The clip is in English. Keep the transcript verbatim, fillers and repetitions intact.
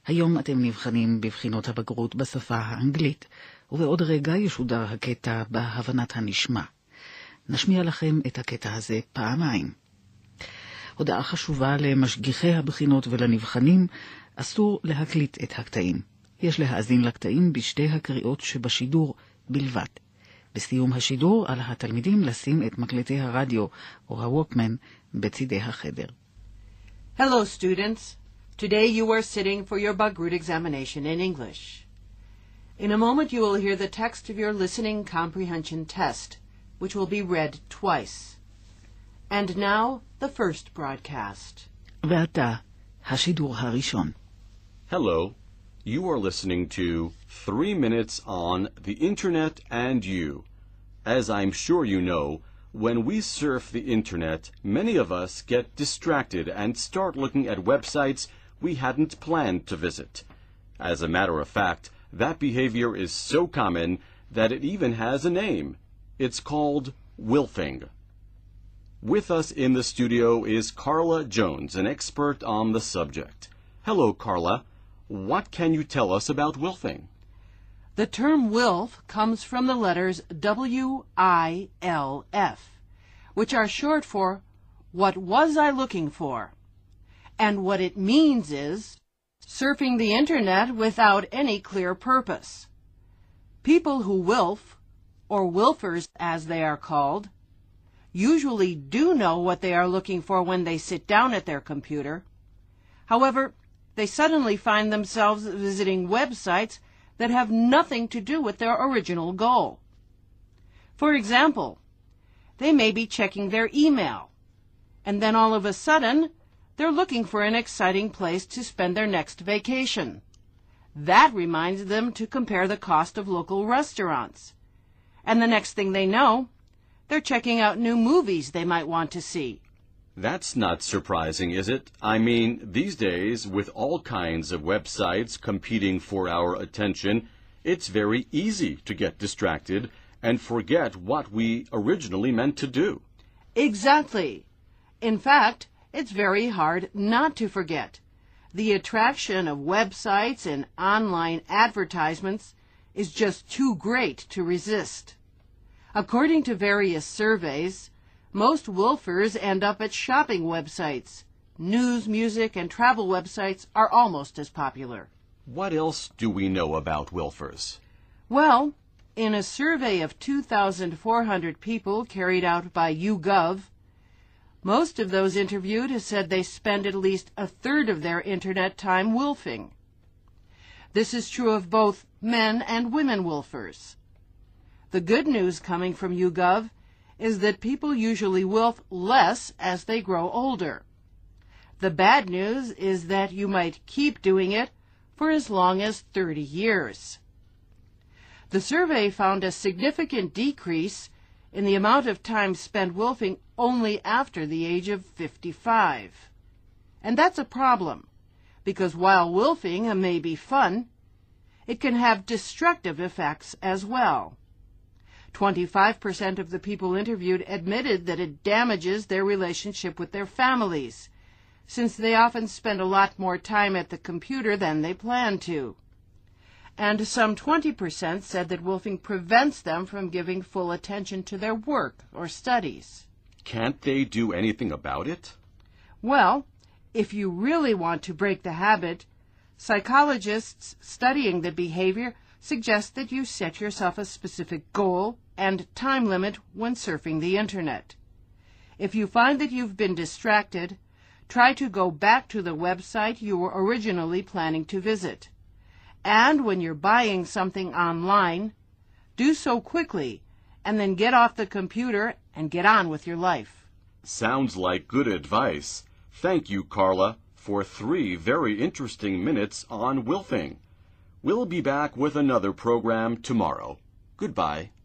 היום אתם נבחנים בבחינות הבגרות בשפה האנגלית, ובעוד רגע ישודר הקטע בהבנת הנשמע. נשמיע לכם את הקטע הזה פעמיים. הודעה חשובה למשגיחי הבחינות ולנבחנים, אסור להקליט את הקטעים. יש להאזין לקטעים בשתי הקריאות שבשידור בלבד. בסיום השידור על התלמידים לשים את מקלטי הרדיו או הווקמן בצידי החדר. Hello students. Today you are sitting for your Bagrut examination in English. In a moment you will hear the text of your listening comprehension test, which will be read twice. And now, the first broadcast. ועתה, השידור הראשון. Hello. You are listening to Three Minutes on the Internet and You. As I'm sure you know, when we surf the Internet, many of us get distracted and start looking at websites we hadn't planned to visit. As a matter of fact, that behavior is so common that it even has a name. It's called wilfing. With us in the studio is Carla Jones, an expert on the subject. Hello, Carla. What can you tell us about wilfing? The term wilf comes from the letters W I L F, which are short for What Was I Looking For? And what it means is surfing the Internet without any clear purpose. People who wilf, or wilfers as they are called, usually do know what they are looking for when they sit down at their computer. However, they suddenly find themselves visiting websites that have nothing to do with their original goal. For example, they may be checking their email, and then all of a sudden, they're looking for an exciting place to spend their next vacation. That reminds them to compare the cost of local restaurants. And the next thing they know, they're checking out new movies they might want to see. That's not surprising, is it? I mean, these days, with all kinds of websites competing for our attention, it's very easy to get distracted and forget what we originally meant to do. Exactly. In fact, it's very hard not to forget. The attraction of websites and online advertisements is just too great to resist. According to various surveys, most wilfers end up at shopping websites. News, music, and travel websites are almost as popular. What else do we know about wilfers? Well, in a survey of two thousand four hundred people carried out by YouGov, most of those interviewed have said they spend at least a third of their Internet time wilfing. This is true of both men and women wilfers. The good news coming from YouGov is that people usually wilf less as they grow older. The bad news is that you might keep doing it for as long as thirty years. The survey found a significant decrease in the amount of time spent wilfing only after the age of fifty-five. And that's a problem, because while wilfing may be fun, it can have destructive effects as well. twenty-five percent of the people interviewed admitted that it damages their relationship with their families, since they often spend a lot more time at the computer than they plan to. And some twenty percent said that wilfing prevents them from giving full attention to their work or studies. Can't they do anything about it? Well, if you really want to break the habit, psychologists studying the behavior suggest that you set yourself a specific goal and time limit when surfing the Internet. If you find that you've been distracted, try to go back to the website you were originally planning to visit. And when you're buying something online, do so quickly, and then get off the computer and get on with your life. Sounds like good advice. Thank you, Carla, for three very interesting minutes on wilfing. We'll be back with another program tomorrow. Goodbye.